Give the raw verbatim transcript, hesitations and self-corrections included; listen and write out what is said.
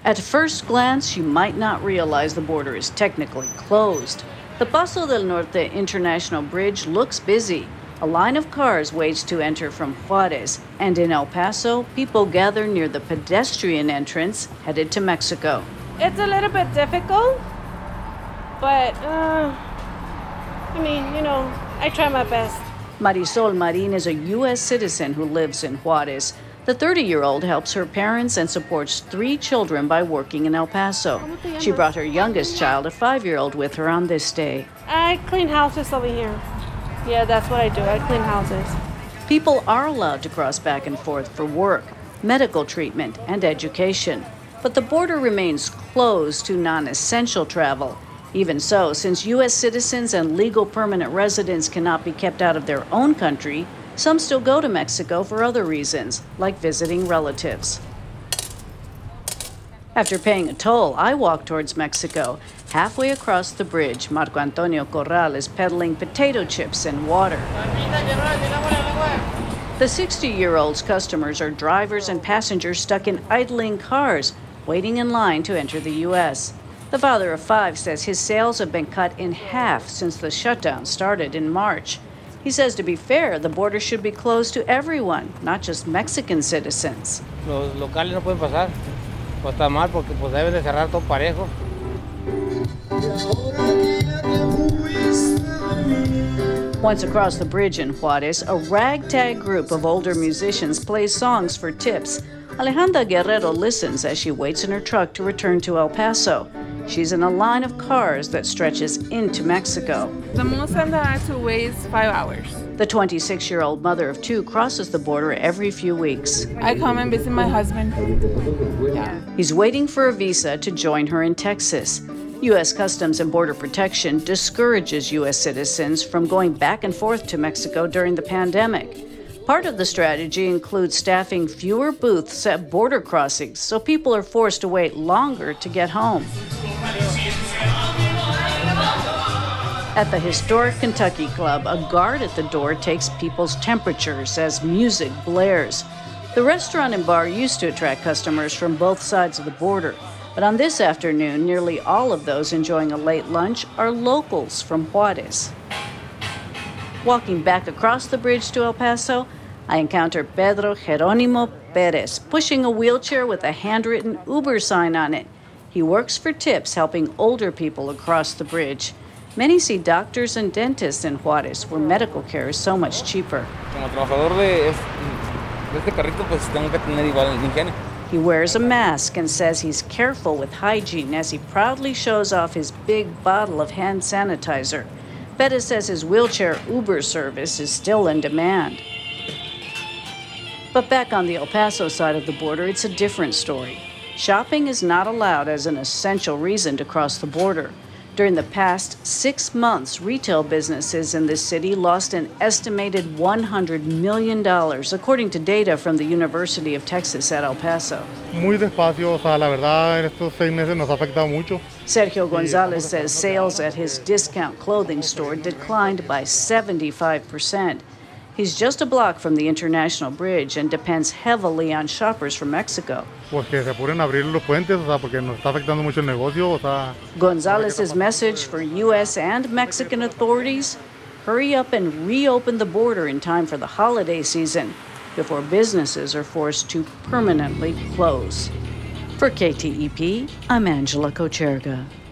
At first glance, you might not realize the border is technically closed. The Paso del Norte International Bridge looks busy. A line of cars waits to enter from Juarez, and in El Paso, people gather near the pedestrian entrance headed to Mexico. It's a little bit difficult, but, uh, I mean, you know, I try my best. Marisol Marin is a U S citizen who lives in Juarez. The thirty-year-old helps her parents and supports three children by working in El Paso. She brought her youngest child, a five-year-old, with her on this day. I clean houses over here. Yeah, that's what I do. I clean houses. People are allowed to cross back and forth for work, medical treatment, and education. But the border remains closed to non-essential travel. Even so, since U S citizens and legal permanent residents cannot be kept out of their own country, some still go to Mexico for other reasons, like visiting relatives. After paying a toll, I walk towards Mexico. Halfway across the bridge, Marco Antonio Corral is peddling potato chips and water. The sixty-year-old's customers are drivers and passengers stuck in idling cars, waiting in line to enter the U S. The father of five says his sales have been cut in half since the shutdown started in March. He says, to be fair, the border should be closed to everyone, not just Mexican citizens. Los locales no pueden pasar. Pues está mal porque pues deben de cerrar todo parejo. Once across the bridge in Juarez, a ragtag group of older musicians plays songs for tips. Alejandra Guerrero listens as she waits in her truck to return to El Paso. She's in a line of cars that stretches into Mexico. The most time that I have to wait is five hours. The twenty-six-year-old mother of two crosses the border every few weeks. I come and visit my husband. Yeah. He's waiting for a visa to join her in Texas. U S Customs and Border Protection discourages U S citizens from going back and forth to Mexico during the pandemic. Part of the strategy includes staffing fewer booths at border crossings, so people are forced to wait longer to get home. At the historic Kentucky Club, a guard at the door takes people's temperatures as music blares. The restaurant and bar used to attract customers from both sides of the border, but on this afternoon, nearly all of those enjoying a late lunch are locals from Juarez. Walking back across the bridge to El Paso, I encounter Pedro Jerónimo Perez, pushing a wheelchair with a handwritten Uber sign on it. He works for tips, helping older people across the bridge. Many see doctors and dentists in Juarez, where medical care is so much cheaper. He wears a mask and says he's careful with hygiene as he proudly shows off his big bottle of hand sanitizer. Perez says his wheelchair Uber service is still in demand. But back on the El Paso side of the border, it's a different story. Shopping is not allowed as an essential reason to cross the border. During the past six months, retail businesses in this city lost an estimated one hundred million dollars, according to data from the University of Texas at El Paso. Muy despacio, o sea, la verdad, en estos seis meses nos ha afectado mucho. Sergio Gonzalez says sales at his discount clothing store declined by seventy-five percent. He's just a block from the International Bridge and depends heavily on shoppers from Mexico. Pues que se apuren a abrir los puentes, o sea, porque nos está afectando mucho el negocio, o sea. Gonzalez's message for U S and Mexican authorities: hurry up and reopen the border in time for the holiday season before businesses are forced to permanently close. For K T E P, I'm Angela Kocherga.